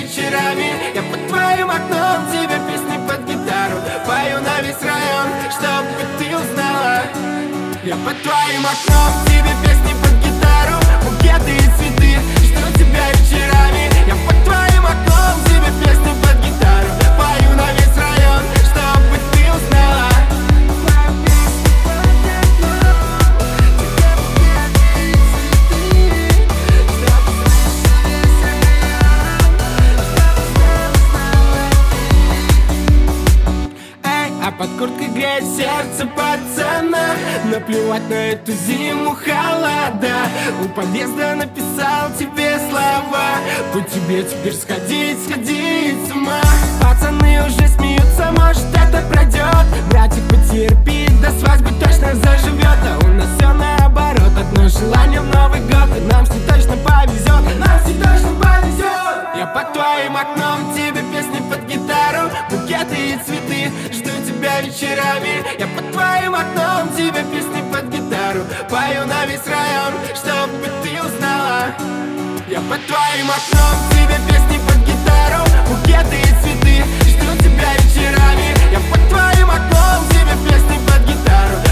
вечерами. Я под твоим окном тебе песни под гитару пою на весь район, чтобы ты узнала. Я под твоим окном тебе песни под гитару, букеты и цветы, жду тебя вечерами. Я под твоим окном тебе песни под гитару пою на весь район, чтобы ты узнала. А под курткой греет сердце пацана. Наплевать на эту зиму холода. У подъезда написал тебе слова: по тебе теперь сходить с ума. Пацаны уже смеются, может это пройдет. Братик, потерпи, до свадьбы точно заживет. А у нас все наоборот, одно желание в Новый год. И нам с ней точно повезет, нам с ней точно повезет. Я под твоим окном тебе песни под гитару, букеты и цветы, жду тебя вечерами. Я под твоим окном тебе песни под гитару пою на весь район, чтобы ты узнала. Я под твоим окном тебе песни под гитару, букеты и цветы, жду тебя вечерами. Я под твоим окном тебе песни под гитару